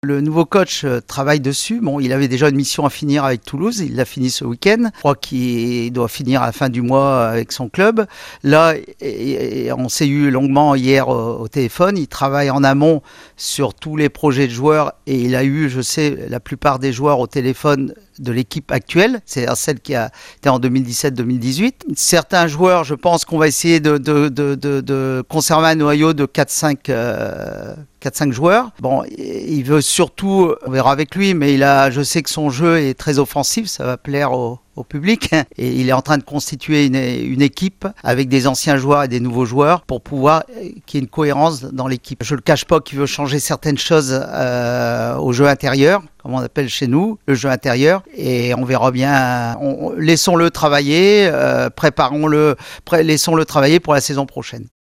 Le nouveau coach travaille dessus. Bon, il avait déjà une mission à finir avec Toulouse. Il l'a fini ce week-end. Je crois qu'il doit finir à la fin du mois avec son club. Là, on s'est eu longuement hier au téléphone. Il travaille en amont sur tous les projets de joueurs et il a eu, je sais, la plupart des joueurs au téléphone de l'équipe actuelle, c'est-à-dire celle qui a été en 2017-2018. Certains joueurs, je pense qu'on va essayer de conserver un noyau de 4-5 joueurs. Bon, il veut surtout, on verra avec lui, mais je sais que son jeu est très offensif, ça va plaire au public, et il est en train de constituer une équipe avec des anciens joueurs et des nouveaux joueurs pour pouvoir qu'il y ait une cohérence dans l'équipe. Je ne le cache pas qu'il veut changer certaines choses au jeu intérieur, comme on appelle chez nous, le jeu intérieur, et on verra bien. Laissons-le travailler, laissons-le travailler pour la saison prochaine.